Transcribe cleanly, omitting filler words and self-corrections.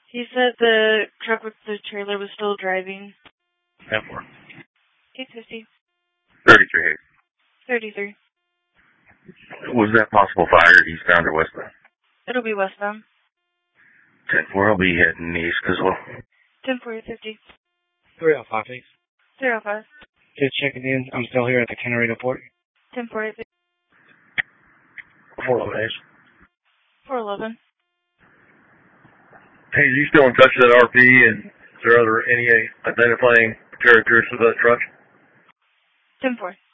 He said the truck with the trailer was still driving. 10-4. 850. 33. 33. Was that possible fire eastbound or westbound? It'll be westbound. 10-4, I'll be heading east as well. 10-4, 50. 305, please. 305. Just checking in. I'm still here at the Kenneredo Port. 10-4, 50. 411. 411. Hey, is you still in touch with that RP, and is there any identifying characteristics of that truck? 10-4.